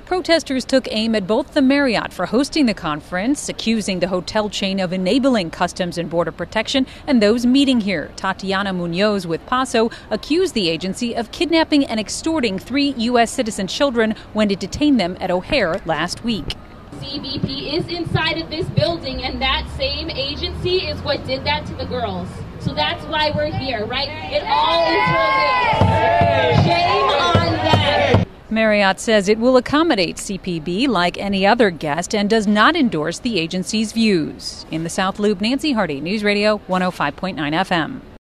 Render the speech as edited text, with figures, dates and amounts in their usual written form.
Protesters took aim at both the Marriott for hosting the conference, accusing the hotel chain of enabling Customs and Border Protection, and those meeting here. Tatiana Munoz with PASO accused the agency of kidnapping and extorting 3 U.S. citizen children when it detained them at O'Hare last week. CBP is inside of this building, and that same agency is what did that to the girls. So that's why we're here, right? It all interlinks. Shame on them. Marriott says it will accommodate CPB like any other guest and does not endorse the agency's views. In the South Loop, Nancy Hardy, News Radio 105.9 FM.